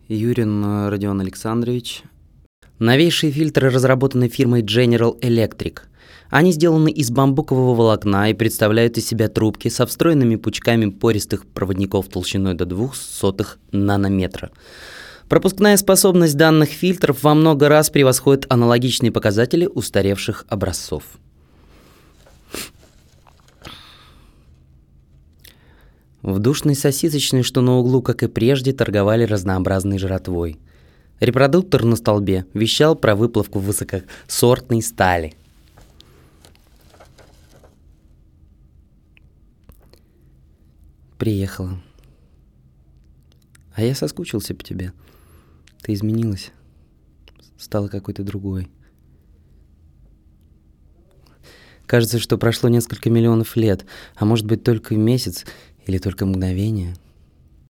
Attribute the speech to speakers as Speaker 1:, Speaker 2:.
Speaker 1: Юрин Родион Александрович. Новейшие фильтры разработаны фирмой General Electric. Они сделаны из бамбукового волокна и представляют из себя трубки со встроенными пучками пористых проводников толщиной до 0,02 нанометра. Пропускная способность данных фильтров во много раз превосходит аналогичные показатели устаревших образцов. В душной сосисочной, что на углу, как и прежде, торговали разнообразной жратвой. Репродуктор на столбе вещал про выплавку высокосортной стали. Приехала. А я соскучился по тебе. Ты изменилась. Стала какой-то другой. Кажется, что прошло несколько миллионов лет, а может быть только месяц или только мгновение.